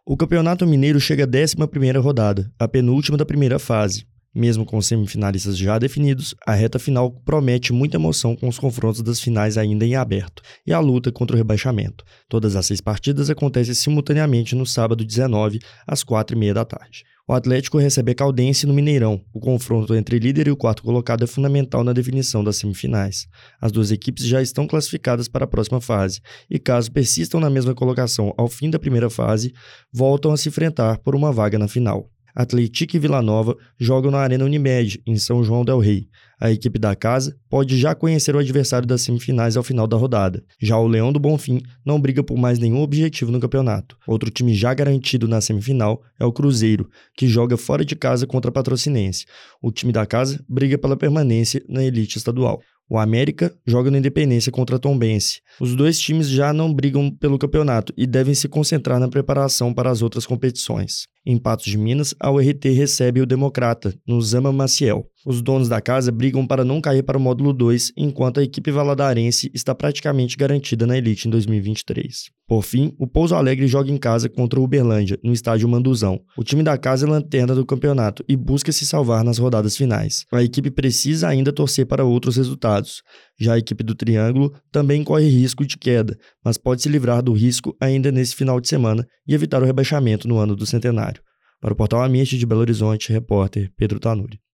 O Campeonato Mineiro chega à 11ª rodada, a penúltima da primeira fase. Mesmo com os semifinalistas já definidos, a reta final promete muita emoção com os confrontos das finais ainda em aberto e a luta contra o rebaixamento. Todas as 6 partidas acontecem simultaneamente no sábado 19, às 4h30 da tarde. O Atlético recebe a Caldense no Mineirão. O confronto entre líder e o quarto colocado é fundamental na definição das semifinais. As duas equipes já estão classificadas para a próxima fase e, caso persistam na mesma colocação ao fim da primeira fase, voltam a se enfrentar por uma vaga na final. Atlético e Vila Nova jogam na Arena Unimed, em São João del Rei. A equipe da casa pode já conhecer o adversário das semifinais ao final da rodada. Já o Leão do Bonfim não briga por mais nenhum objetivo no campeonato. Outro time já garantido na semifinal é o Cruzeiro, que joga fora de casa contra a Patrocinense. O time da casa briga pela permanência na elite estadual. O América joga no Independência contra a Tombense. Os dois times já não brigam pelo campeonato e devem se concentrar na preparação para as outras competições. Em Patos de Minas, a URT recebe o Democrata, no Zama Maciel. Os donos da casa brigam para não cair para o módulo 2, enquanto a equipe valadarense está praticamente garantida na elite em 2023. Por fim, o Pouso Alegre joga em casa contra o Uberlândia, no estádio Manduzão. O time da casa é lanterna do campeonato e busca se salvar nas rodadas finais. A equipe precisa ainda torcer para outros resultados. Já a equipe do Triângulo também corre risco de queda, mas pode se livrar do risco ainda nesse final de semana e evitar o rebaixamento no ano do centenário. Para o Portal Amish de Belo Horizonte, repórter Pedro Tanuri.